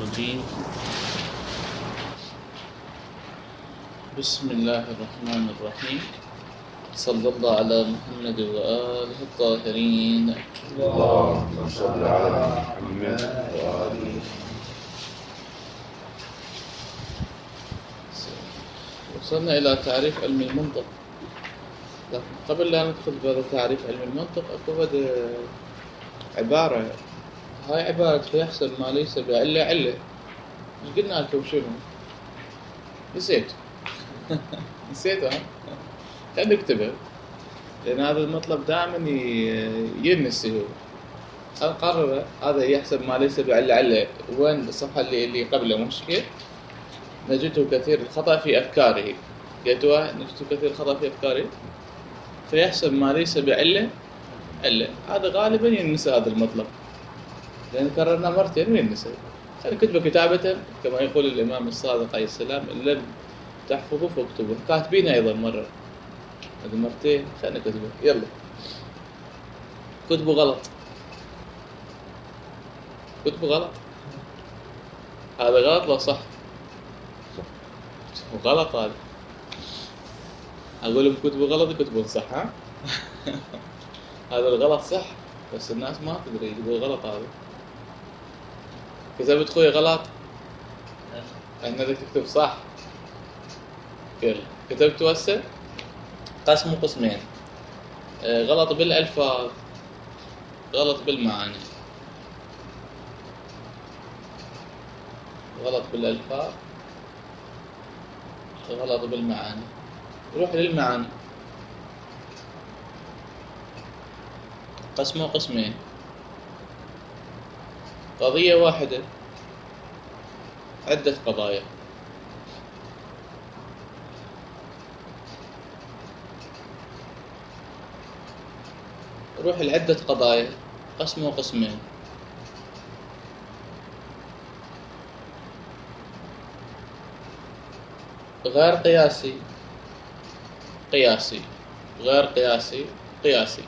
الرجيم. بسم الله الرحمن الرحيم. صلى الله على محمد وآله الطاهرين. اللهم صل على محمد وآله. وصلنا إلى تعريف علم المنطق، لكن قبل لا ندخل بهذا تعريف علم المنطق أكو عبارة، هاي عبارة فيحسب ما ليس بعلة علة. مش قلنا لكم شنو؟ نسيت نسيته. خلينا نكتبه لأن هذا المطلب دائما ينسي. هو قرر هذا يحسب ما ليس بعلة علة. وين الصفحة اللي قبله مشكلة؟ نجده كثير الخطأ في أفكاره. نجده كثير الخطأ في أفكاره فيحسب ما ليس بعلة علة. هذا غالبا ينسى هذا المطلب لأن كررنا مرتين وينسى. خلينا نكتبه كتابة كما يقول الإمام الصادق عليه السلام: إن لم تحفظوا فاكتبوا. كاتبين أيضا مرة، هذه مرتين. خلينا نكتبه، يلا كتبوا غلط، كتبوا غلط. هذا غلط ولا صح؟ غلط. هذا أقول لهم كتبوا غلط يكتبون صح. ها هذا الغلط صح بس الناس ما تدري يقول غلط. هذا كتبت خوي غلط، أنا بدك تكتب صح. يلا كتبت هسه قسم قسمين: غلط بالألفاظ، غلط بالمعاني. غلط بالألفاظ، غلط بالمعاني. نروح للمعاني. قسمه قسمين: قضية واحدة، عدة قضايا. نروح لعدة قضايا. قسمه قسمين: غير قياسي، قياسي، غير قياسي، قياسي.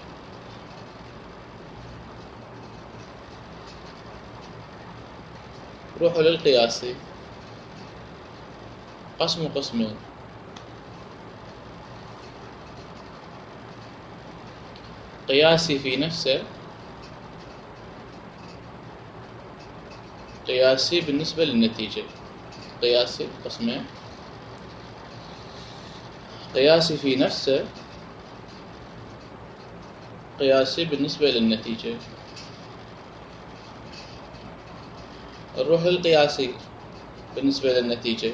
روحوا للقياسي. قسم قسمين: قياسي في نفسه، قياسي بالنسبة للنتيجة. قياسي قسمين: قياسي في نفسه، قياسي بالنسبة للنتيجة. نروح للقياسي بالنسبة للنتيجة.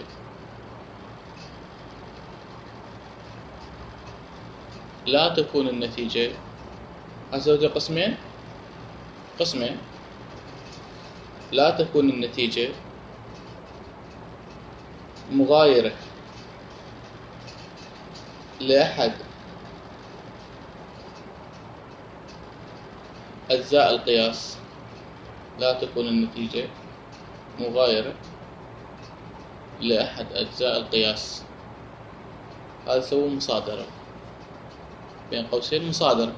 لا تكون النتيجة، أسوي قسمين، قسمين. لا تكون النتيجة مغايرة لأحد أجزاء القياس. لا تكون النتيجة مغايرة لأحد أجزاء القياس. هذا يسوي مصادرة، بين قوسين مصادرة.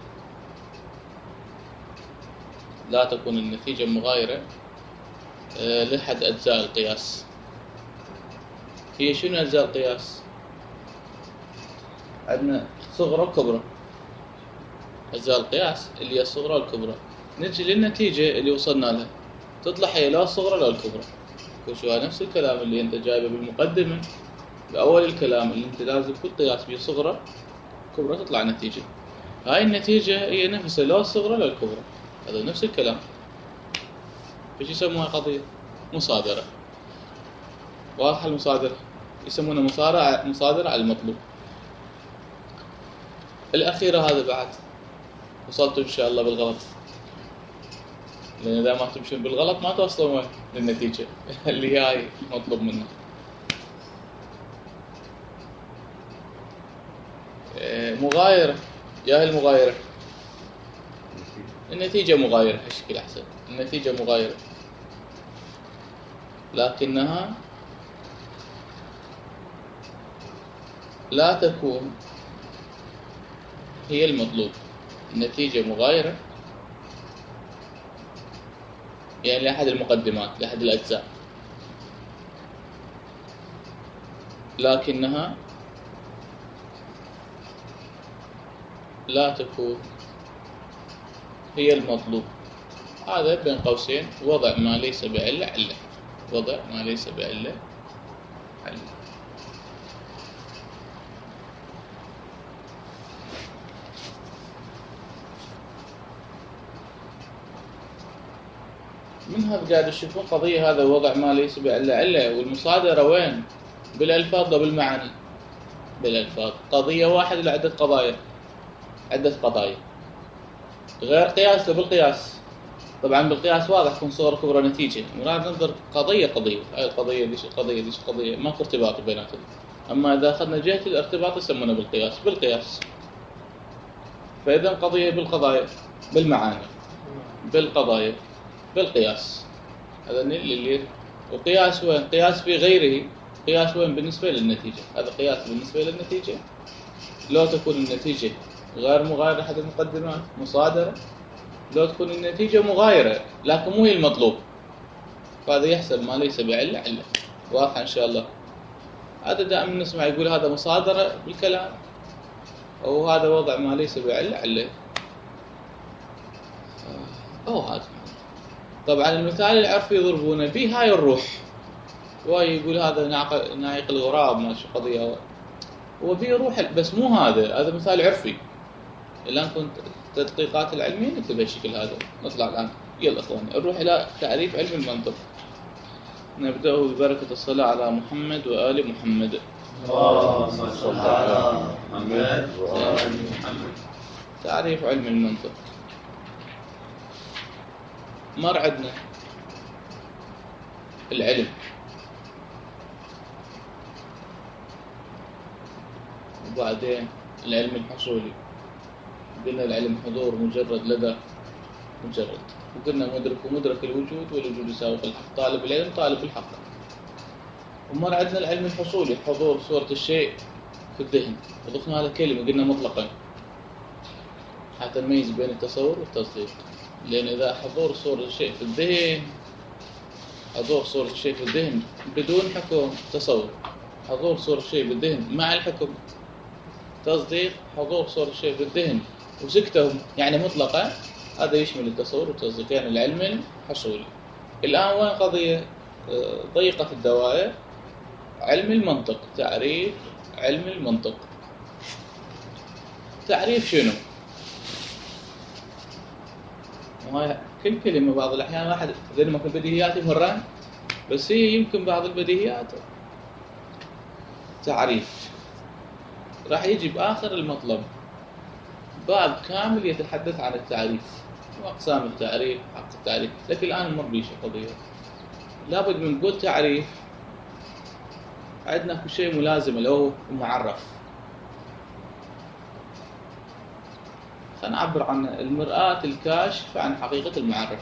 لا تكون النتيجة مغايرة لأحد أجزاء القياس. هي شنو أجزاء القياس؟ عندنا صغرى وكبرى. أجزاء القياس اللي هي الصغرى والكبرى. نجي للنتيجة اللي وصلنا لها، تطلع هي لا الصغرى لا الكبرى. شو نفس الكلام اللي أنت جايبه بالمقدمة بأول الكلام، اللي أنت لازم كل قياس به صغرى كبرى تطلع نتيجة. هاي النتيجة هي نفسها لا الصغرى لا الكبرى. هذا نفس الكلام. فش يسموها؟ قضية مصادرة. واضحة المصادرة، يسمونها مصادرة على المطلوب. الأخيرة هذا بعد وصلتوا إن شاء الله بالغلط، لأن إذا ما تمشون بالغلط ما توصلون للنتيجة اللي هاي مطلوب منها. مغايرة. يا المغايرة، النتيجة مغايرة. هالشكل أحسن. النتيجة مغايرة لكنها لا تكون هي المطلوب. النتيجة مغايرة يعني لأحد المقدمات، لأحد الأجزاء، لكنها لا تكون هي المطلوب. هذا بين قوسين وضع ما ليس بعلة علة. وضع ما ليس بعلة علة. من هذا قاعد تشوفون قضية هذا وضع ما ليس بعلة علة، والمصادرة وين؟ بالألفاظ وبالمعاني. بالألفاظ قضية واحدة لعدة قضايا، عدة قضايا. غير قياس بالقياس. طبعا بالقياس واضح تكون صورة كبرى نتيجة، مراد ننظر قضية قضية، هاي القضية ديش القضية ديش القضية، ماكو ارتباط بيناتهم. أما إذا أخذنا جهة الارتباط يسمونه بالقياس. بالقياس فإذا قضية بالقضايا، بالمعاني، بالقضايا، بالقياس. هذا اللي وقياس وين؟ قياس في غيره. قياس وين؟ بالنسبة للنتيجة. هذا قياس بالنسبة للنتيجة. لو تكون النتيجة غير مغايرة أحد المقدمات مصادرة، لو تكون النتيجة مغايرة لكن مو هي المطلوب، فهذا يحسب ما ليس بعلة علة. واضح إن شاء الله. هذا دائما نسمع يقول هذا مصادرة بالكلام، أو هذا وضع ما ليس بعلة علة، أو هذا. طبعا المثال العرفي يضربونه به هاي الروح، ويقول هذا ناعق الغراب ما شو قضية، وفي روح بس مو هذا مثال عرفي. الآن كنت التدقيقات العلمية نكتب بهالشكل هذا. نطلع الآن يلا أخواني نروح إلى تعريف علم المنطق. نبدأ ببركة الصلاة على محمد وآل محمد. اللهم صل على محمد وآل محمد. تعريف علم المنطق. مر عندنا العلم، وبعدين العلم الحصولي. قلنا العلم حضور مجرد لدى مجرد، وقلنا مدرك ومدرك الوجود، والوجود يساوي الحق. طالب العلم طالب الحق. ومر عندنا العلم الحصولي، حضور صورة الشيء في الذهن، وضفنا هذا الكلمة قلنا مطلقا حتى نميز بين التصور والتصديق. لأن إذا حضور صورة الشيء في الذهن، حضور صورة الشيء في الذهن بدون حكم تصور، حضور صورة الشيء بالذهن مع الحكم تصديق، حضور صورة الشيء في الذهن وسكتهم يعني مطلقا، هذا يشمل التصور والتصديق، يعني العلم الحصولي. الآن وين قضية ضيقة الدوائر؟ علم المنطق. تعريف علم المنطق. تعريف شنو؟ كل كلمة بعض الأحيان واحد زي ما كل بديهيات يمران، بس هي يمكن بعض البديهيات تعريف. راح يجي بآخر المطلب باب كامل يتحدث عن التعريف وأقسام التعريف، حق التعريف. لكن الآن نمر بيش قضية لابد من نقول تعريف. عندنا كل شيء ملازم له معرف. سنعبر عن المرآة الكاشفة عن حقيقة المعرف.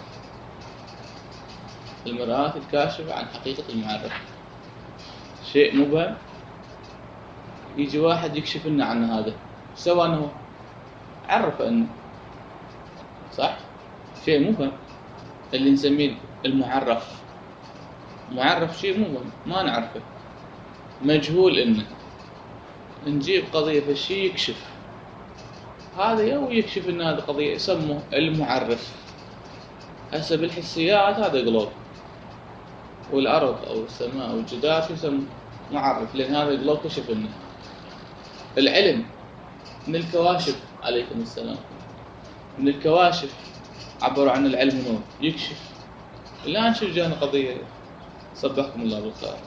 المرآة الكاشفة عن حقيقة المعرف شيء مبهم، يجي واحد يكشف لنا عن هذا، سواء أنه عرف أنه صح شيء مبهم اللي نسميه المعرف. معرف شيء مبهم ما نعرفه، مجهول. إنه نجيب قضية فالشيء يكشف هذا يو يكشف إن هذه قضية يسموه المعرف. هسه بالحسيات هذا قلوب، والأرض أو السماء أو الجدار يسمى معرف، لأن هذا قلوب كشف إنه. العلم من الكواشف عليكم السلام، من الكواشف عبروا عن العلم نور يكشف. الآن شو جانا قضية صبحكم الله بالخير.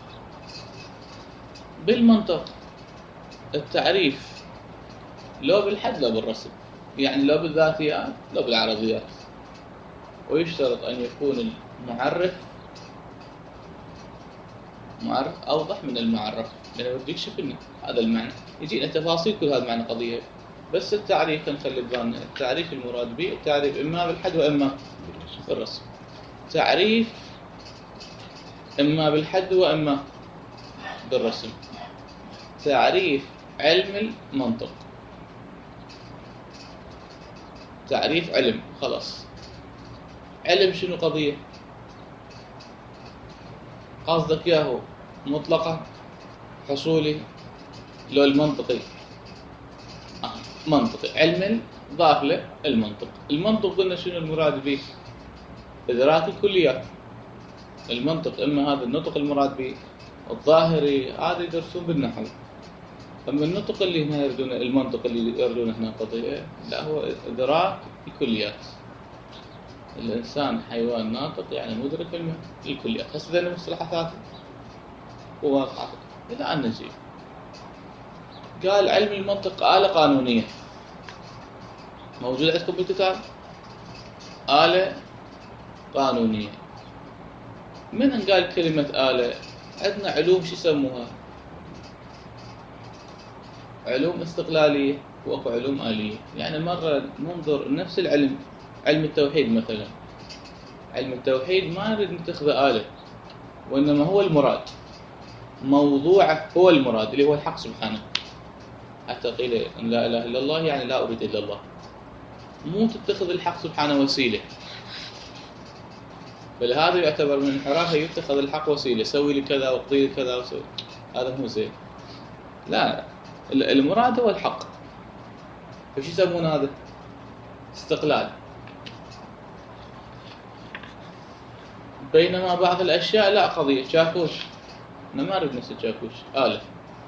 بالمنطق التعريف لو بالحد لو بالرسم، يعني لو بالذاتيات لو بالعرضيات، ويشترط أن يكون المعرف أوضح من المعرف، لأنه بده يكشف لنا هذا المعنى. يجينا تفاصيل كل هذا المعنى قضية، بس التعريف نخلي ببالنا التعريف المراد به التعريف إما بالحد وإما بالرسم. تعريف إما بالحد وإما بالرسم. تعريف علم المنطق. تعريف علم خلاص. علم شنو قضية؟ قصدك ياهو مطلقة حصولي لو المنطقي منطقي، علم ضاف له المنطق. المنطق قلنا شنو المراد به؟ إدراك الكليات. المنطق إما هذا النطق المراد به الظاهري، هذا يدرسون بالنحو. أما النطق اللي هنا يردون، المنطق اللي يردون هنا قضية، لا هو إدراك الكليات. الإنسان حيوان ناطق يعني مدرك الكليات. هسه ذي المصطلحات وواقعات. إلى أن نجي قال علم المنطق آلة قانونية موجود عندكم بالكتاب، آلة قانونية. من أن قال كلمة آلة؟ عندنا علوم شو يسموها؟ علوم استقلالية وأكو علوم آلية. يعني مرة ننظر نفس العلم، علم التوحيد مثلا، علم التوحيد ما نريد نتخذه آلة، وإنما هو المراد، موضوعه هو المراد اللي هو الحق سبحانه. حتى قيل أن لا إله إلا الله يعني لا أريد إلا الله، مو تتخذ الحق سبحانه وسيلة. فلهذا يعتبر من انحرافه يتخذ الحق وسيلة، سوي لي كذا واقضي لي كذا وسوي، هذا مو زين. لا، المراد هو الحق. فش يسمون هذا؟ استقلال. بينما بعض الأشياء لا، قضية شاكوش، أنا ما أريد نفس الشاكوش، آلة.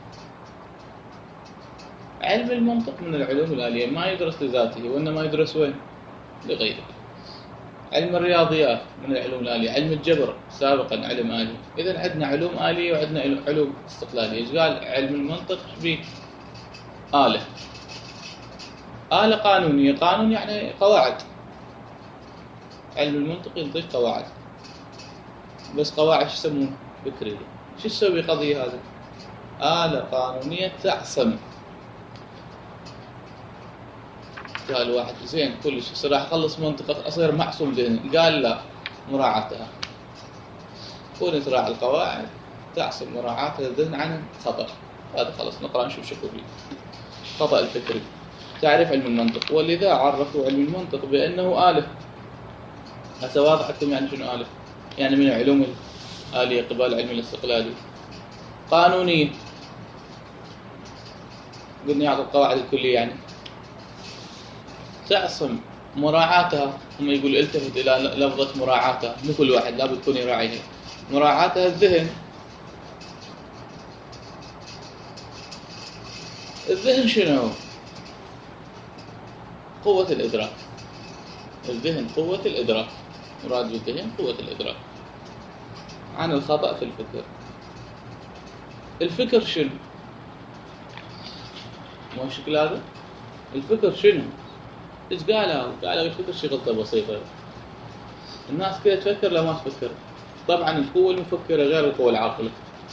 علم المنطق من العلوم الآلية، ما يدرس لذاته وإنما يدرس وين؟ لغيره. علم الرياضيات من العلوم الآلية، علم الجبر سابقا علم آلي. إذن عندنا علوم آلية وعندنا علوم استقلالية. إيش قال علم المنطق؟ بيه آلة، آلة قانونية. قانون يعني قواعد. علم المنطق يضيف قواعد، بس قواعد شو يسمونه؟ فكرية. شو تسوي قضية هذه؟ آلة قانونية تعصم. قال واحد زين كل شيء راح اخلص منطقة اصير معصوم ذهني. قال لا، مراعاتها. كون تراعي القواعد تعصم مراعاة الذهن عن خطأ. هذا خلاص نقرأ نشوف شو فيه. خطأ الفكري. تعريف علم المنطق، ولذا عرفوا علم المنطق بأنه آلة. هسه واضح لكم يعني شنو آلة؟ يعني من العلوم الآلية قبال علم الاستقلالي. قانونية، قلنا يعطي القواعد الكلية، يعني تعصم مراعاتها. هم يقول التفت إلى لفظة مراعاتها، مو كل واحد لابد يكون يراعيها. مراعاتها الذهن. الذهن شنو؟ قوة الإدراك. الذهن قوة الإدراك. مراد بالذهن قوة الإدراك عن الخطأ في الفكر. الفكر شنو؟ مو الشكل هذا؟ الفكر شنو؟ ايش قالوا الفكر شي غلطة بسيطة. الناس كده تفكر لا ما تفكر. طبعا القوة المفكرة غير القوة العاقلة.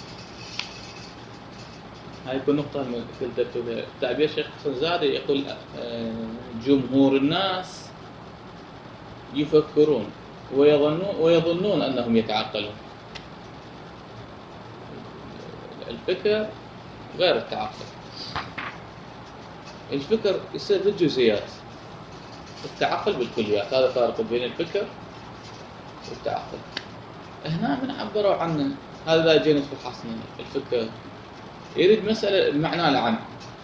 هاي يكون نقطة من قلت تعبير شيخ حسن زادي يقول جمهور الناس يفكرون ويظنون أنهم يتعقلون. الفكر غير التعقل. الفكر يصير بالجزئيات، التعقل بالكليات. هذا فرق بين الفكر والتعقل. هنا من عبروا عنه. هذا جينا في الحصن. الفكر يريد مسألة بمعنى العام.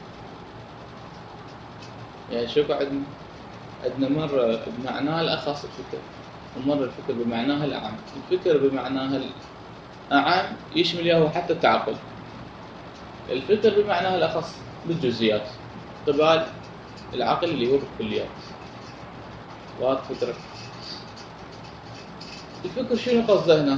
يعني شوف عندنا مرة بمعناها الأخص الفكر، ومرة الفكر بمعناها الأعم. الفكر بمعناها الأعم يشمل له حتى التعقل. الفكر بمعناها الأخص بالجزئيات قبال العقل اللي هو بالكليات. واضح فكرة؟ الفكر شنو قصده هنا؟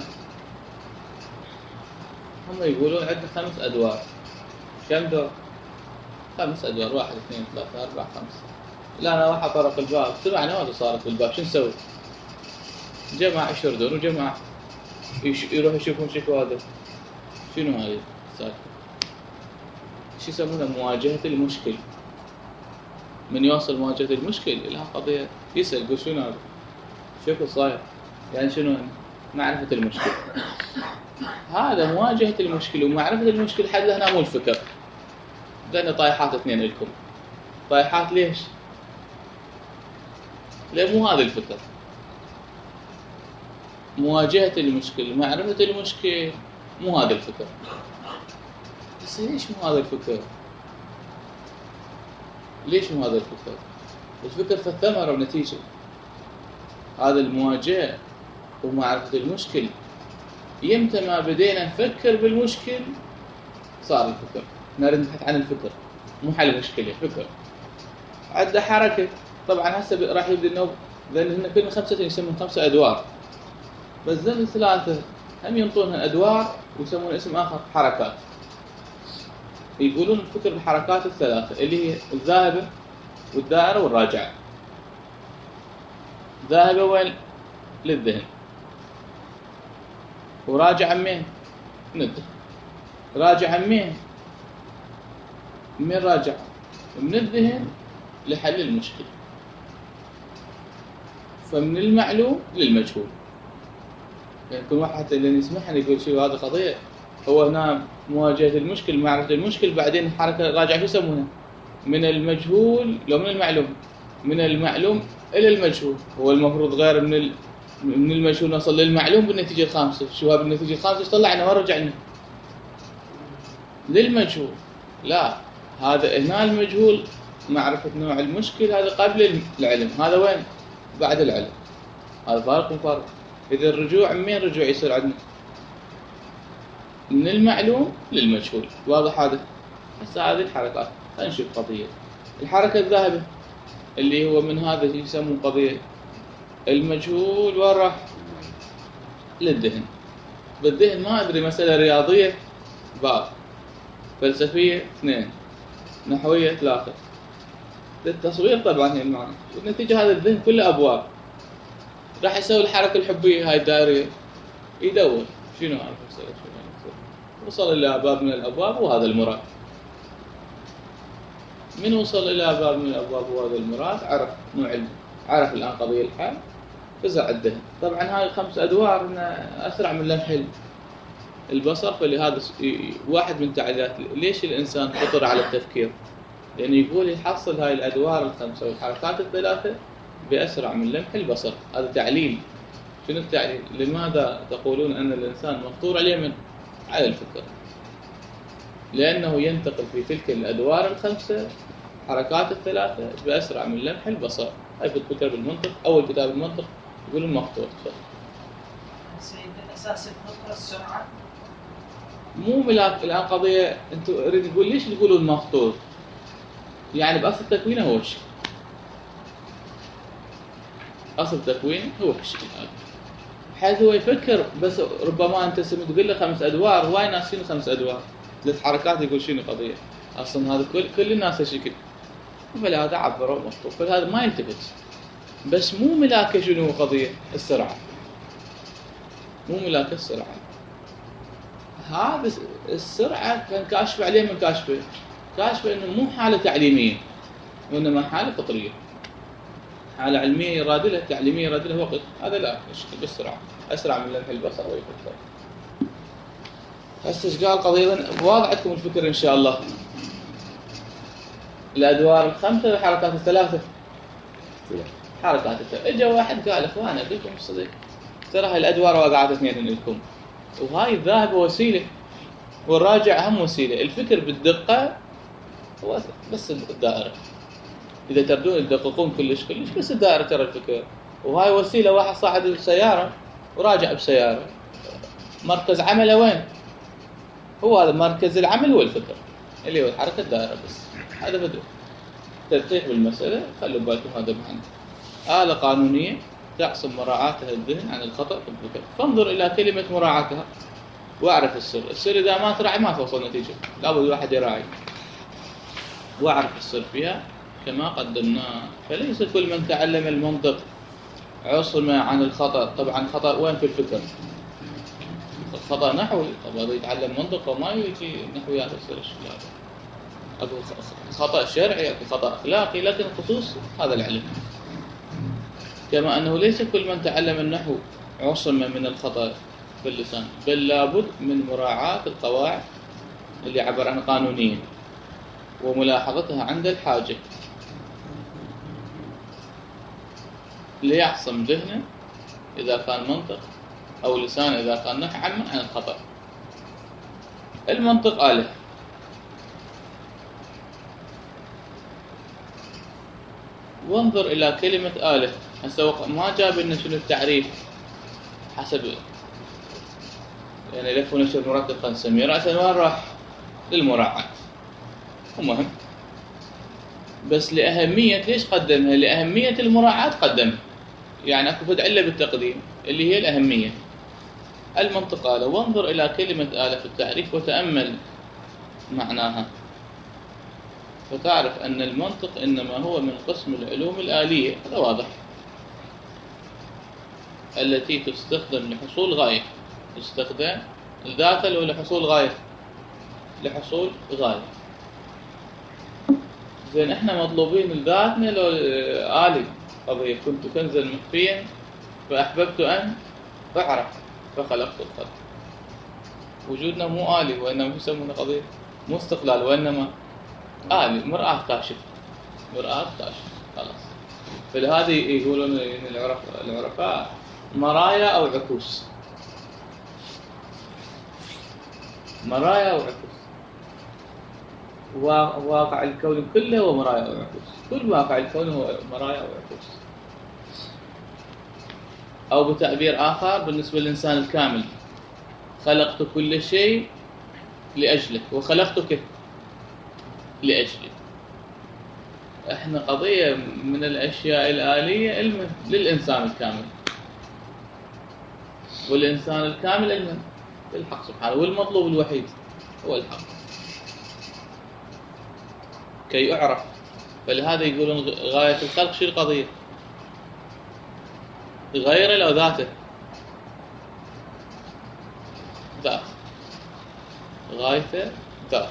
هم يقولون عندنا 5 أدوار. كم دور؟ 5 أدوار. 1 2 3 4 5. لا أنا راح أطرق الباب، سمعنا ماذا صارت بالباب، شو نسوي؟ جماعة يشردون وجماعة يروح يشوفون شكو هذا. شنو هذه السالفة؟ شو يسمونها؟ مواجهة المشكل. من يوصل مواجهة المشكل لها قضية يسأل يقول شنو هذا؟ شكو صاير؟ يعني شنو معرفة المشكل. هذا مواجهة المشكل ومعرفة المشكل. حدها هنا مو الفكر. لأن طايحات 2 لكم. طايحات ليش؟ ليه مو هذا الفكر. مواجهة المشكل معرفة المشكل مو هذا الفكر. بس ليش مو هذا الفكر؟ ليش مو هذا الفكر؟ الفكر في الثمرة ونتيجة. هذا المواجهة ومعرفة المشكل. يمتى ما بدينا نفكر بالمشكل صار الفكر. نريد نبحث عن الفكر، مو حل المشكلة، فكر. عندنا حركة. طبعا هسه راح يبدأ النوب، لأن هن كل 5 يسمون 5 أدوار. بس ذن 3 هم ينطونها أدوار ويسمون اسم آخر حركات. يقولون الفكر بالحركات ال3 اللي هي الذاهبة والدائرة والراجعة. ذاهبة وين؟ للذهن. وراجعة منين؟ من الذهن. راجعة منين؟ من راجعة؟ من الذهن لحل المشكلة. فمن المعلوم للمجهول. يعني كل واحد اللي يسمعها يقول شيء هذا قضية. هو هنا مواجهة المشكل، معرفة المشكل، بعدين الحركة راجعة شو يسمونها؟ من المجهول لو من المعلوم. من المعلوم إلى المجهول. هو المفروض غير من المجهول نصل للمعلوم بالنتيجة الخامسة. شو هذا بالنتيجة الخامسة؟ ايش طلعنا وين رجعنا؟ للمجهول. لا، هذا هنا المجهول معرفة نوع المشكل هذا قبل العلم. هذا وين؟ بعد العلم. هذا فارق وفارق. إذا الرجوع من رجوع يصير عندنا؟ من المعلوم للمجهول. واضح هذا؟ هسه هذه الحركات. خلينا نشوف قضية الحركة الذاهبة اللي هو من هذا يسمون قضية المجهول. وين راح؟ للذهن. بالذهن ما أدري، مسألة رياضية باب، فلسفية 2، نحوية 3. للتصوير طبعا هي المعنى. والنتيجة هذا الذهن كله أبواب. راح يسوي الحركة الحبية هاي الدائرية، يدور شنو هذا المسألة، وصل إلى باب من الأبواب وهذا المراد. من وصل إلى باب من الأبواب وهذا المراد عرف نوع عرف الآن قضية الحال، فزع الذهن. طبعا هاي 5 أدوار أسرع من لمح البصر. فلهذا واحد من تعليلات ليش الإنسان فطر على التفكير، لأنه يقول يحصل هاي الأدوار ال5 والحركات ال3 بأسرع من لمح البصر. هذا تعليل. شنو التعليل؟ لماذا تقولون أن الإنسان مفطور عليه من على الفكر؟ لأنه ينتقل في تلك الأدوار ال5 حركات ال3 بأسرع من لمح البصر. هاي في الكتاب المنطق، أول كتاب المنطق يقولون مفطور. سيد الأساس الفطرة السرعة. مو ملاك الآن قضية. أنتوا أريد تقول ليش تقولون مفطور؟ يعني بأصل تكوينه هو الشيء. أصل تكوينه هو الشيء هذا. حيث هو يفكر. بس ربما أنت تقول له 5 أدوار. هواي ناس شنو 5 أدوار؟ 3 حركات يقول شنو قضية؟ أصلا هذا كل الناس هالشكل. فلهذا عبروا مفطور. فهذا ما يلتفت. بس مو ملاك شنو قضية السرعة. مو ملاك السرعة. هذا السرعة كان كاشف عليه من كاشفه. كاشفه إنه مو حالة تعليمية، وإنما حالة فطرية. حالة علمية يراد لها، تعليمية يراد لها وقت. هذا لا يشكل بالسرعة، أسرع من لمح البصر ويفكر. هسه ايش قال قضية؟ واضح عندكم الفكر إن شاء الله. الأدوار ال5 والحركات ال3. حركات ال3. إجا واحد قال إخوان أقول لكم الصديق، ترى هاي الأدوار واقعات 2 لكم، وهاي الذاهبة وسيلة والراجع هم وسيلة. الفكر بالدقة هو بس الدائرة. إذا تردون تدققون كلش بس الدائرة ترى الفكر. وهاي وسيلة. واحد صاعد بسيارة وراجع بسيارة، مركز عمله وين؟ هو هذا مركز العمل هو الفكر اللي هو الحركة الدائرة. بس هذا بدو تدقيق بالمسألة. خلوا بالكم هذا معنى آلة قانونية تعصم مراعاتها الذهن عن الخطأ في الفكر. فانظر إلى كلمة مراعاتها واعرف السر. السر إذا ما تراعي ما توصل نتيجة. لابد الواحد يراعي واعرف السر فيها كما قدمناه. فليس كل من تعلم المنطق عصم عن الخطأ. طبعا خطأ وين في الفكر؟ خطأ نحوي. طبعا يتعلم منطق وما يجي نحويات يصير الشيء. أكو خطأ شرعي، أكو خطأ أخلاقي، لكن خصوص هذا العلم. كما أنه ليس كل من تعلم النحو عصم من الخطأ في اللسان، بل لابد من مراعاة القواعد اللي عبر عن قانونيين وملاحظتها عند الحاجة ليعصم ذهنه إذا كان منطق، أو لسان إذا كان نحو عن الخطأ. المنطق آلة وانظر إلى كلمة آلة. هسه ما جاب لنا شنو التعريف حسب يعني لف ونشر مرتب خلينا نسميه، رأسا وين راح؟ للمراعاة. المهم بس لأهمية ليش قدمها؟ لأهمية المراعاة قدمها، يعني اكو فد علة بالتقديم اللي هي الأهمية. المنطق آلة. وانظر إلى كلمة آلة في التعريف وتأمل معناها، فتعرف أن المنطق إنما هو من قسم العلوم الآلية. هذا واضح، التي تستخدم لحصول غاية. تستخدم ذاتها لو لحصول غاية، لحصول غاية. زين احنا مطلوبين لذاتنا لو آلي قضية. كنت كنزا مخفيا فأحببت أن أعرف فخلقت الخلق. وجودنا مو آلي، وإنما يسمونه قضية مو استقلال، وإنما آلي، مرآة كاشفة، مرآة كاشفة خلاص. فلهذا يقولون العرفاء مرايا أو عكوس، مرايا أو عكوس. واقع الكون كله هو مرايا أو عكوس، كل واقع الكون هو مرايا أو عكوس. أو بتعبير آخر بالنسبة للإنسان الكامل، خلقت كل شيء لأجلك وخلقتك لأجلي. احنا قضية من الأشياء الآلية علما للإنسان الكامل، والإنسان الكامل علما للحق سبحانه، والمطلوب الوحيد هو الحق كي أعرف. فلهذا يقولون غاية الخلق شو القضية؟ غيره لو ذاته، ذات، غايته ذات.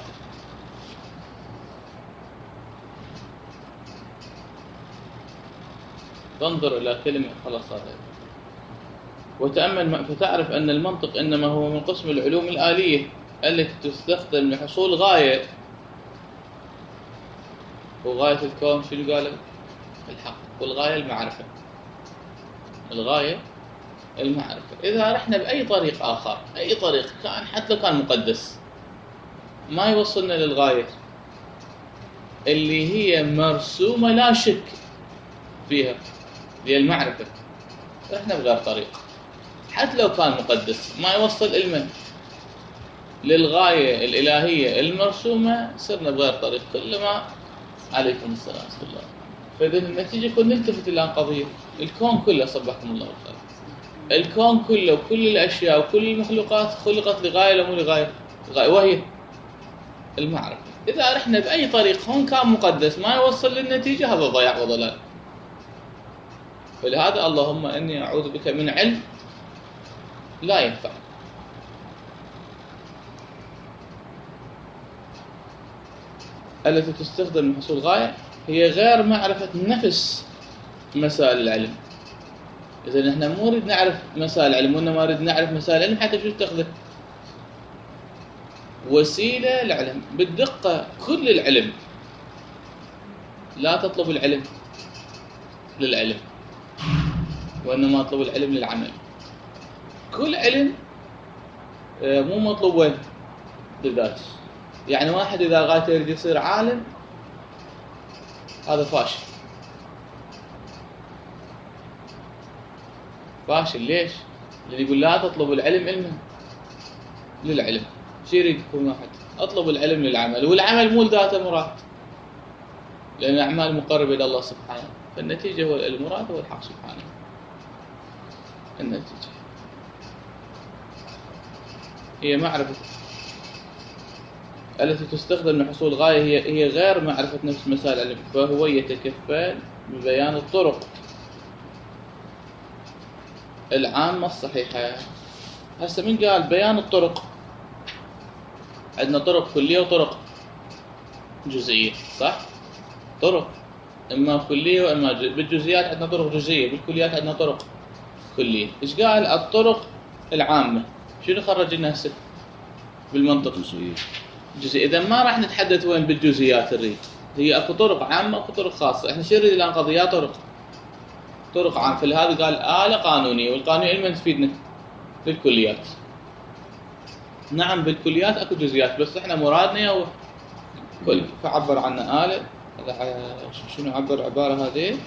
تنظر إلى كلمة خلاص هذا وتأمل فتعرف أن المنطق إنما هو من قسم العلوم الآلية التي تستخدم لحصول غاية. وغاية الكون شنو قال؟ الحق. والغاية المعرفة، الغاية المعرفة. إذا رحنا بأي طريق آخر، أي طريق كان حتى لو كان مقدس، ما يوصلنا للغاية اللي هي مرسومة لا شك فيها، هي المعرفة. رحنا بغير طريق حتى لو كان مقدس، ما يوصل علما للغاية الإلهية المرسومة، صرنا بغير طريق. كلما عليكم السلام ورحمة الله. فإذا النتيجة كنا نلتفت إلى قضية الكون كله، صبحكم الله بالخير، الكون كله وكل الأشياء وكل المخلوقات خلقت لغاية لا مو لغاية، وهي المعرفة. إذا رحنا بأي طريق هون كان مقدس ما يوصل للنتيجة، هذا ضياع وضلال. فلهذا اللهم إني أعوذ بك من علم لا ينفع. التي تستخدم لحصول غاية هي غير معرفة نفس مسائل العلم. إذا نحن مو نريد نعرف مسائل العلم، وإنما نريد نعرف مسائل العلم حتى شو تاخذه؟ وسيلة العلم بالدقة. كل العلم لا تطلب العلم للعلم، وإنما اطلب العلم للعمل. كل علم مو مطلوب وين؟ للذات. يعني واحد إذا غايته يريد يصير عالم هذا فاشل. فاشل ليش؟ اللي يقول لا تطلب العلم علما للعلم. شو يريد يكون واحد؟ اطلب العلم للعمل، والعمل مو لذاته مراد، لأن الأعمال مقربة إلى الله سبحانه. فالنتيجة هو المراد هو الحق سبحانه. النتيجة هي معرفة التي تستخدم لحصول غاية، هي غير معرفة نفس مسائل العلم. فهو يتكفل ببيان الطرق العامة الصحيحة. هسه من قال بيان الطرق؟ عندنا طرق كلية وطرق جزئية، صح؟ طرق إما كلية وإما بالجزئيات عندنا طرق جزئية، بالكليات عندنا طرق كلية. إيش قال؟ الطرق العامة. شنو خرج لنا هسه بالمنطق؟ جزئية. إذا ما راح نتحدث وين بالجزئيات نريد، هي أكو طرق عامة وأكو طرق خاصة. إحنا شو نريد الآن؟ قضيات طرق عامة. فلهذا قال آلة قانونية، والقانونية علما تفيدنا للكليات. نعم بالكليات أكو جزئيات، بس إحنا مرادنا هو كل، فعبر عنها آلة شنو عبر عبارة هذه؟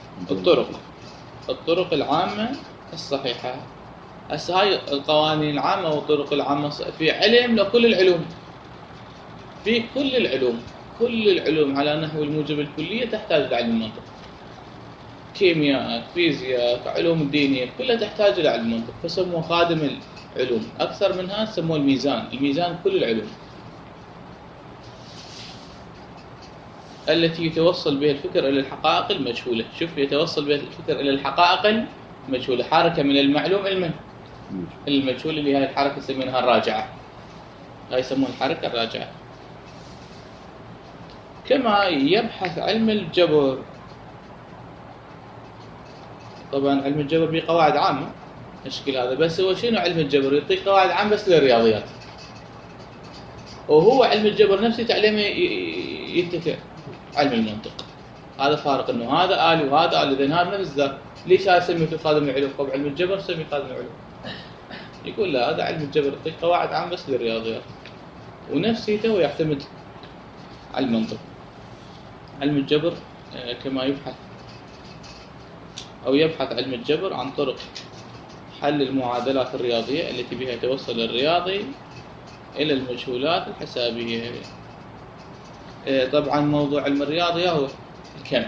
الطرق العامة الصحيحة. هسه هاي القوانين العامة والطرق العامة في علم لكل العلوم، في كل العلوم على نحو الموجب الكلية تحتاج لعلم المنطق. كيمياء، فيزياء، علوم الدينية كلها تحتاج إلى علم المنطق، فسموه خادم العلوم. أكثر منها سموه الميزان كل العلوم التي يتوصل بها الفكر إلى الحقائق المجهولة. شوف، يتوصل بها الفكر إلى الحقائق المجهولة، حركة من المعلوم إلى المجهول، اللي هاي الحركة يسمونها الراجعة، هاي يسمونها الحركة الراجعة. كما يبحث علم الجبر، طبعا علم الجبر به قواعد عامة الشكل هذا، بس هو شنو علم الجبر؟ يعطيك قواعد عامة بس للرياضيات، وهو علم الجبر نفسه تعليمه يتكئ علم المنطق. هذا فارق، انه هذا آلي وهذا آلي، اذا هذا نفس ذاك. ليش هذا يسميه في خادم العلوم؟ طب علم الجبر سمي خادم العلوم. يقول لا، هذا علم الجبر يعطيك قواعد عامة بس للرياضيات، ونفسيته ويعتمد على المنطق. علم الجبر كما يبحث علم الجبر عن طرق حل المعادلات الرياضية التي بها يتوصل الرياضي إلى المجهولات الحسابية. طبعا موضوع علم الرياضية هو الكم،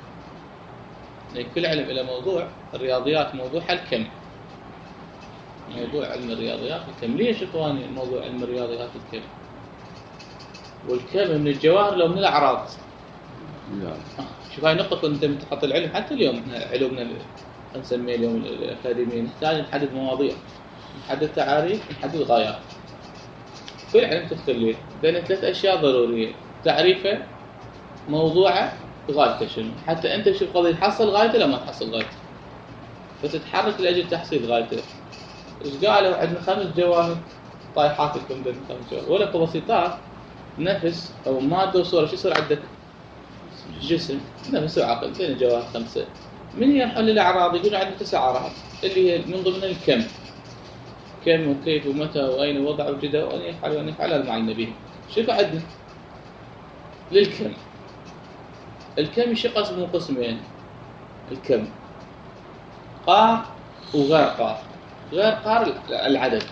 كل علم إلى موضوع. الرياضيات موضوعها الكم، موضوع علم الرياضيات الكم. ليش إخواني موضوع علم الرياضيات الكم؟ والكم من الجواهر لو من الأعراض. شوف، هاي نقطة كنت تحط العلم. حتى اليوم احنا علومنا نسميه اليوم الأكاديمية، نحتاج نحدد مواضيع، نحدد تعاريف، نحدد غايات. كل علم تختلف بين 3 أشياء ضرورية: تعريفه، موضوعه، غايته شنو. حتى أنت شوف قضية تحصل غايته لا ما تحصل غايته، فتتحرك لأجل تحصيل غايته. إيش قالوا؟ عندنا 5 جواهر طايحات لكم، 5 جواهر ولك بسيطات، نفس أو مادة وصورة. شو يصير عندك؟ جسم، نفس وعقل، بين الجواهر 5. من يحل الأعراض؟ يقولون عندنا 9 أعراض، اللي هي من ضمنها الكم. كم وكيف ومتى وأين وضع وجده وأن يفعل وأن يفعل المعنى به. شوف عندنا للكم، الكم يشق اسمه قسمين: الكم قار وغير قار. غير قار العدد،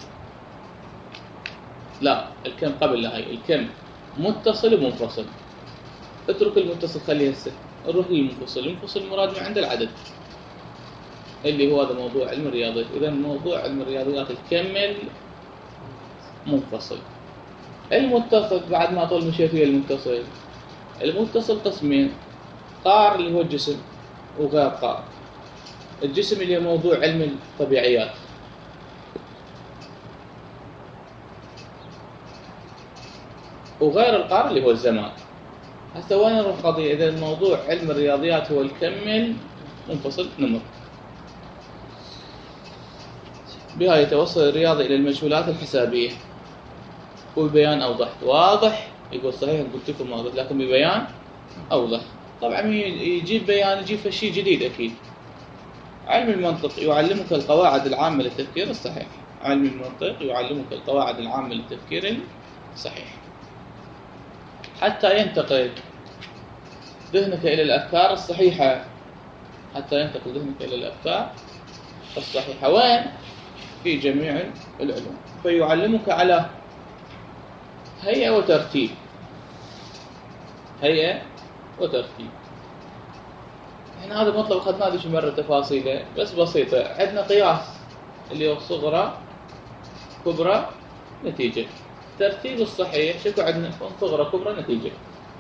لا الكم قبل هاي. الكم متصل ومنفصل. اترك المتصل خليه هسه، نروح للمنفصل. المنفصل مراد من عند العدد، اللي هو هذا موضوع علم الرياضيات. إذا موضوع علم الرياضيات الكم المنفصل. المتصل بعد ما طول مشي فيه المتصل قسمين: قار اللي هو الجسم، وغير قار. الجسم اللي هو موضوع علم الطبيعيات، وغير القار اللي هو الزمان. هسه وين نروح قضية؟ إذا موضوع علم الرياضيات هو الكم المنفصل نمر. بها يتوصل الرياضي إلى المجهولات الحسابية وببيان أوضح. واضح؟ يقول صحيح قلت لكم واضح، لكن ببيان أوضح. طبعا يجيب بيان، يجيب شيء جديد أكيد. علم المنطق يعلمك القواعد العامة للتفكير الصحيح. علم المنطق يعلمك القواعد العامة للتفكير الصحيح حتى ينتقل ذهنك إلى الأفكار الصحيحة. حتى ينتقل ذهنك إلى الأفكار الصحيحة. وين؟ في جميع العلوم. فيعلمك على هيئة وترتيب. هيئة وترتيب. احنا هذا مطلب أخذناه شو مرة تفاصيله بس بسيطة. عندنا قياس اللي هو صغرى كبرى نتيجة. ترتيب الصحيح شكو عندنا صغرى كبرى نتيجة.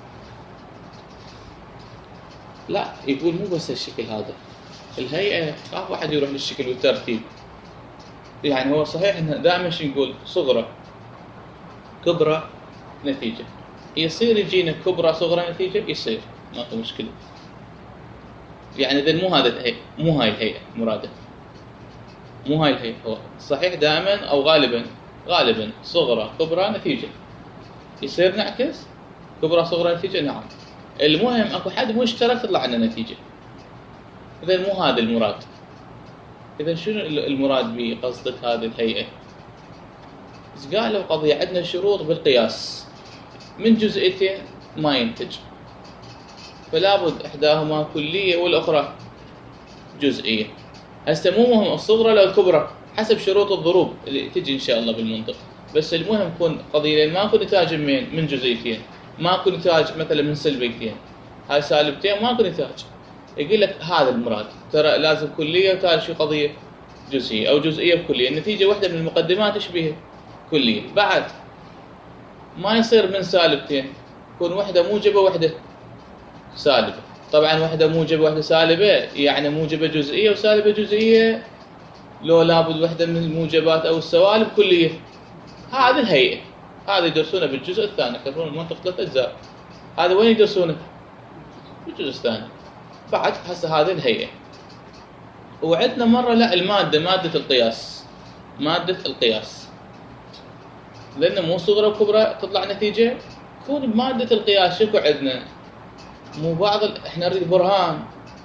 لا، يقول مو بس الشكل هذا، الهيئة. خاف واحد يروح للشكل والترتيب. يعني هو صحيح انه دائما شو نقول؟ صغرى كبرى نتيجة. يصير يجينا كبرى صغرى نتيجة، يصير ما في مشكلة. يعني إذا مو هذا الهيئة، مو هاي الهيئة مراده، مو هاي الهيئة. هو صحيح دائما أو غالبا صغرى كبرى نتيجة. يصير نعكس كبرى صغرى نتيجة. نعم، المهم أكو حد مشترك تطلع عنا نتيجة. إذا مو هذا المراد. إذا شنو المراد بقصدك هذه الهيئة؟ قالوا قضية عندنا شروط بالقياس من جزئيتين ما ينتج. فلا بد إحداهما كلية والأخرى جزئية. هسه مو مهم الصغرى لو الكبرى، حسب شروط الضروب اللي تجي إن شاء الله بالمنطق، بس المهم تكون قضية ماكو نتاج من جزئيتين، ماكو نتاج مثلا من سلبيتين، هاي سالبتين ماكو نتاج. يقول لك هذا المراد، ترى لازم كلية وتالي شو قضية جزئية أو جزئية بكلية، النتيجة واحدة من المقدمات تشبه كلية. بعد ما يصير من سالبتين، تكون واحدة موجبة واحدة سالبة. طبعا واحدة موجبة واحدة سالبة يعني موجبة جزئية وسالبة جزئية، لو لابد واحدة من الموجبات أو السوالب كلية. هذه الهيئة، هذا يدرسونه بالجزء الثاني، يكررون المنطق 3 أجزاء. هذا وين يدرسونه؟ بالجزء الثاني. بعد هسه هذه الهيئة. وعندنا مرة لا المادة، مادة القياس، مادة القياس، لأن مو صغرى وكبرى تطلع نتيجة، تكون بمادة القياس. شكو عندنا؟ مو بعض احنا نريد برهان،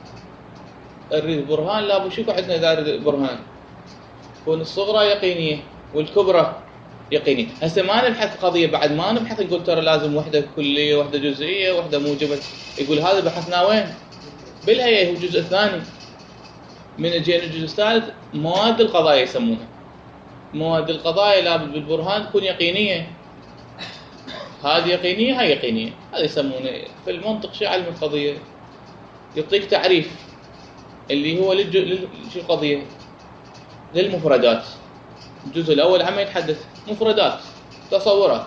نريد برهان، لابد شكو عندنا إذا نريد برهان؟ تكون الصغرى يقينية والكبرى يقينية. هسه ما نبحث قضية، بعد ما نبحث نقول ترى لازم وحدة كلية وحدة جزئية وحدة موجبة. يقول هذا بحثناه وين؟ بالهيئة، هو الجزء الثاني. من جينا الجزء الثالث مواد القضايا يسمونها. مواد القضايا لابد بالبرهان تكون يقينية، هذه يقينية هاي يقينية. هذا يسمونه في المنطق شو علم القضية، يعطيك تعريف اللي هو شو القضية، للمفردات. الجزء الأول عم يتحدث مفردات، تصورات،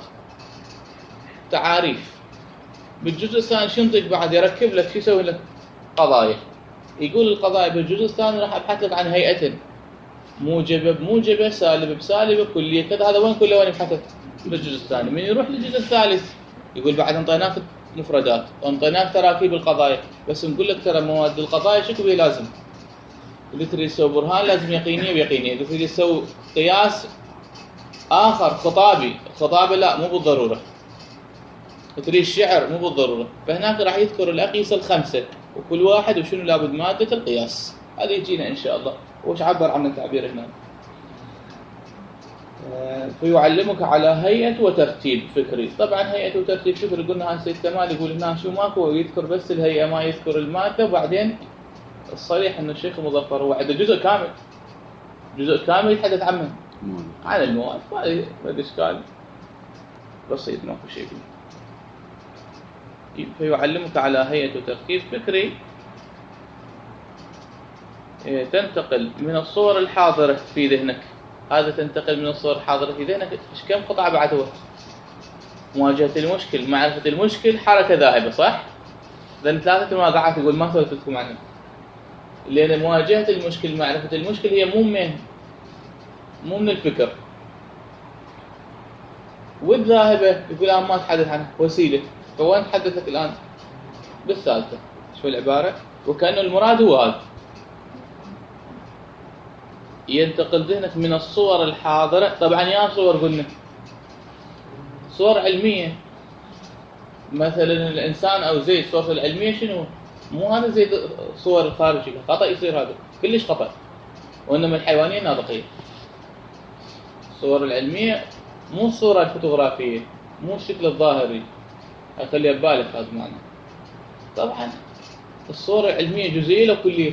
تعاريف. بالجزء الثاني شو ينطيك بعد؟ يركب لك، شو يسوي لك؟ قضايا. يقول القضايا بالجزء الثاني راح ابحث لك عن هيئة موجبة بموجبة، سالبة بسالبة، كلية كذا. هذا وين كله وين يبحث؟ بالجزء الثاني. من يروح للجزء الثالث يقول بعد انطيناك مفردات وانطيناك تراكيب القضايا، بس نقول لك ترى مواد القضايا شكو بيه لازم؟ اللي تريد تسوي برهان لازم يقينية ويقينية، اللي تريد تسوي قياس آخر خطابي، الخطابة لا مو بالضرورة، تريد الشعر مو بالضرورة. فهناك راح يذكر الأقيسة ال5 وكل واحد وشنو لابد مادة القياس. هذا يجينا إن شاء الله. وش عبر عن التعبير هنا؟ فيعلمك على هيئة وترتيب فكري. طبعا هيئة وترتيب فكري قلنا هاي سيد كمال يقول هنا شو ماكو، يذكر بس الهيئة ما يذكر المادة. وبعدين الصريح أن الشيخ مظفر هو عنده جزء كامل، جزء كامل يتحدث عنه، عن المواد. ما إشكال بسيط، ماكو شيء. فيعلمك على هيئة وتركيب فكري تنتقل من الصور الحاضرة في ذهنك. هذا تنتقل من الصور الحاضرة في ذهنك. إيش كم قطعة بعد هو؟ مواجهة المشكل، معرفة المشكل، حركة ذاهبة، صح؟ لأن 3 مواقعات يقول ما سويت لكم عنها. لأن مواجهة المشكل، معرفة المشكل هي مو من الفكر. والذاهبة يقول أنا ما أتحدث عنها، وسيلة. فوين نتحدث الآن؟ بالثالثة. شو العبارة؟ وكأنه المراد هو هذا، ينتقل ذهنك من الصور الحاضرة. طبعا يا صور قلنا صور علمية، مثلا الإنسان أو زيد، صورته العلمية شنو؟ مو هذا زيد صور الخارجية، خطأ يصير هذا كلش خطأ. وإنما الحيوانية ناطقية. الصور العلمية مو الصورة الفوتوغرافية، مو الشكل الظاهري، خليها ببالك هذا معنى. طبعا الصورة العلمية جزئية لو كلية؟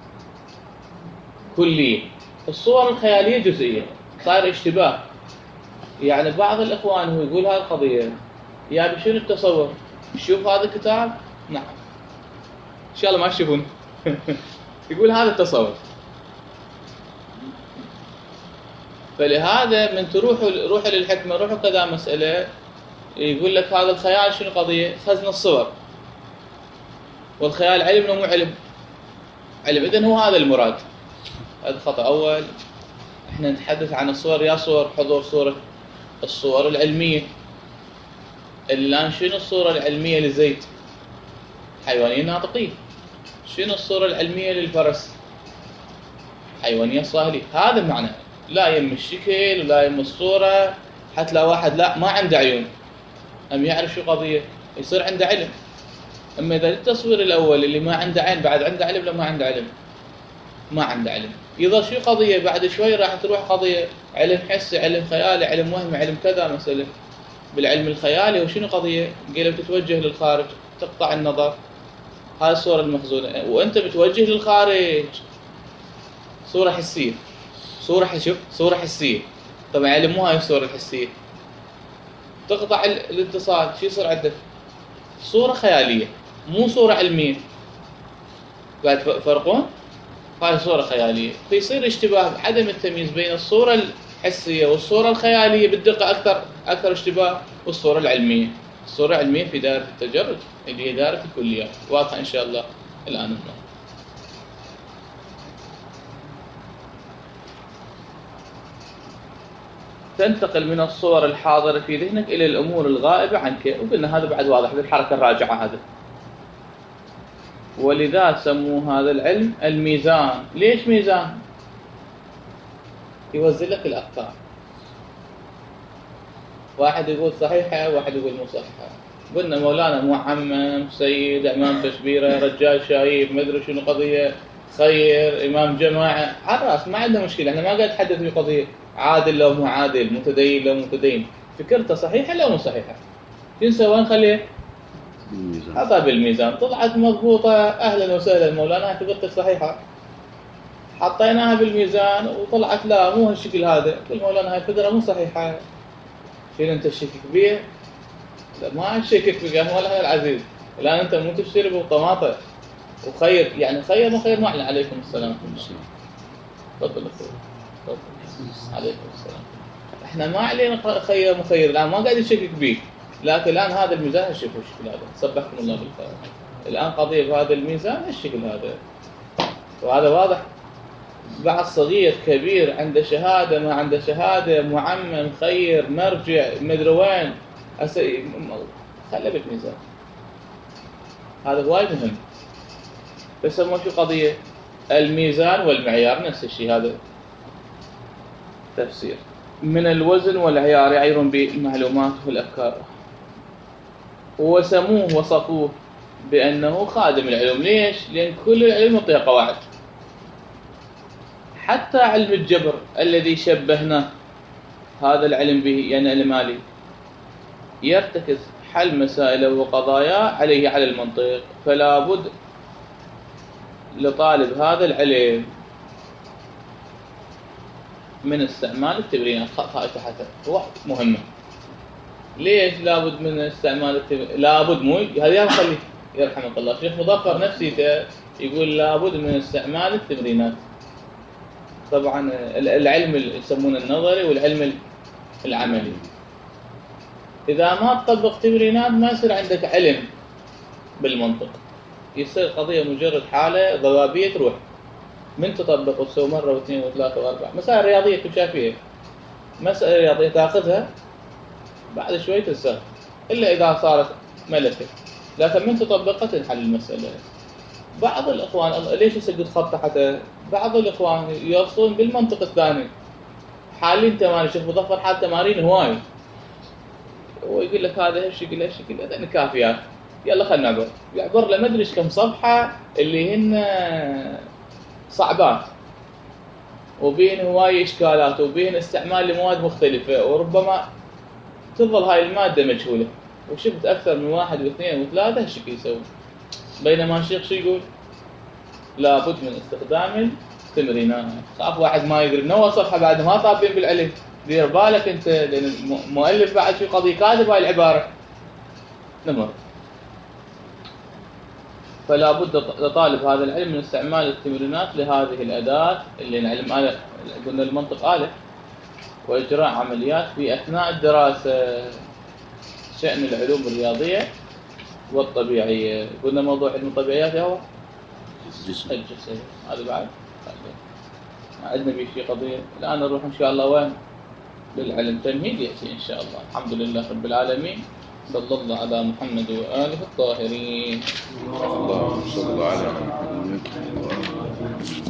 كلية. الصور الخيالية جزئية. صار اشتباه، يعني بعض الإخوان هو يقول هذه القضية يا بشنو التصور؟ شوف هذا الكتاب، نعم إن شاء الله ما تشوفون. يقول هذا التصور. فلهذا من روحوا للحكمة، روحوا كذا مسألة، يقول لك هذا الخيال شنو قضية؟ خزن الصور. والخيال علم ولا مو علم؟ علم. إذن هو هذا المراد. هذا خطأ أول. إحنا نتحدث عن الصور، يا صور حضور صورة الصور العلمية. الآن شنو الصورة العلمية لزيد؟ حيوانية ناطقية. شنو الصورة العلمية للفرس؟ حيوانية صاهلية. هذا معنى. لا يم الشكل ولا يم الصورة. حتى لو واحد لا ما عنده عيون أم يعرف شو قضية، يصير عنده علم. أما إذا التصوير الأول اللي ما عنده عين بعد عنده علم، لا ما عنده علم، ما عنده علم. إذا شو قضية بعد شوي راح تروح قضية علم حسي، علم خيالي، علم وهمي، علم كذا. مثلا بالعلم الخيالي وشنو قضية؟ قالوا تتوجه للخارج، تقطع النظر، هاي الصورة المخزونة، وأنت بتوجه للخارج صورة حسية. صورة حسية. طبعا يعني مو هاي الصورة الحسية، تقطع الاتصال، شو يصير عندك؟ صورة خيالية مو صورة علمية. بعد فرقون؟ هاي صورة خيالية، فيصير اشتباه، عدم التمييز بين الصورة الحسية والصورة الخيالية بالدقة أكثر اشتباه، والصورة العلمية. الصورة العلمية في دائرة التجرد اللي هي دائرة الكليات، واضحة إن شاء الله الآن. تنتقل من الصور الحاضرة في ذهنك إلى الأمور الغائبة عنك، وقلنا هذا بعد واضح بالحركة الراجعة هذا. ولذا سموا هذا العلم الميزان. ليش ميزان؟ يوزن لك الأفكار، واحد يقول صحيحة واحد يقول مو صحيحة. قلنا مولانا معمم، سيد، إمام تشبيرة، رجال شايب، مدري شنو قضية، خير، إمام جماعة، على الرأس ما عندنا مشكلة. احنا ما قاعد نتحدث في قضية عادل لو مو عادل، متدين لو متدين، فكرته صحيحة لو مو صحيحة، شو نسوي؟ نخليه حطها بالميزان، طلعت مضبوطة أهلا وسهلا مولانا فكرتك صحيحة، حطيناها بالميزان وطلعت لا مو هالشكل هذا، قل مولانا هاي الفكرة مو صحيحة، شنو أنت تشكك بيه؟ لا ما أشكك بك يا مولانا العزيز، الآن أنت مو تشتري بالطماطة وخير، يعني خير ما خير ما أعلن. عليكم السلام. تفضل أخوي. تفضل. عليكم السلام. احنا ما علينا خير مخير، الآن ما قاعد يشكك بيك، لكن الآن هذا الميزان هالشكل هذا، صبحكم الله بالخير. الآن قضية بهذا الميزان هالشكل هذا، وهذا واضح. بعض صغير كبير، عنده شهادة ما عنده شهادة، معمم، خير، مرجع، مدري وين، خليه بالميزان. هذا وايد مهم. بسموه شو قضية؟ الميزان والمعيار، نفس الشيء، هذا تفسير. من الوزن والعيار يعيرون بالمعلومات والأفكار، وسموه وصفوه بأنه خادم العلوم. ليش؟ لأن كل العلم يعطيها قواعد، حتى علم الجبر الذي شبهناه هذا العلم به، يعني المالي، يرتكز حل مسائله وقضاياه عليه على المنطق، فلا بد لطالب هذا العلم من استعمال التبرينات. هاي تحتها مهمة. ليش لابد من استعمال التبرينات؟ لابد، مو هذا خلي يرحمك الله الشيخ مظفر نفسي يقول لابد من استعمال التمرينات. طبعا العلم اللي يسمونه النظري والعلم العملي، إذا ما تطبق تمرينات ما يصير عندك علم بالمنطق، يصير قضية مجرد حالة ضبابية تروح. من تطبق وتسوي مرة واثنين وثلاثة وأربعة. مسائل رياضية كل شيء، مسألة رياضية تأخذها بعد شوي تنساها إلا إذا صارت ملكة، لكن من تطبقها تنحل المسألة. بعض الإخوان ليش يسجد خط حتى بعض الإخوان يرسلون بالمنطق الثاني، حالين تمارين. شوف مظفر حال تمارين هواي، ويقول لك هذا هالشكل هالشكل، هذا كافيات، يلا خلنا نعبر. يعبر له ما ادري ايش كم صفحة اللي هن صعبات، وبين هواي اشكالات، وبين استعمال لمواد مختلفة، وربما تظل هاي المادة مجهولة. وشفت أكثر من واحد واثنين وثلاثة هالشكل يسوي. بينما الشيخ شو يقول؟ لابد من استخدام التمرينات. خاف واحد ما يقرب من أول صفحة بعد ما طابين بالعلم، دير بالك أنت، لأن المؤلف بعد في قضية كاتب هاي العبارة. نمر. فلا بد لطالب هذا العلم من استعمال التمرينات لهذه الأداة اللي نعلم قلنا المنطق آلة، وإجراء عمليات في أثناء الدراسة. شأن العلوم الرياضية والطبيعية، قلنا موضوع علم الطبيعيات هو الجسم. هذا بعد عندنا في قضية. الآن نروح إن شاء الله وين؟ للعلم تمهيد يأتي إن شاء الله. الحمد لله رب العالمين، صلى الله على محمد وآله الطاهرين. اللهم صل على محمد.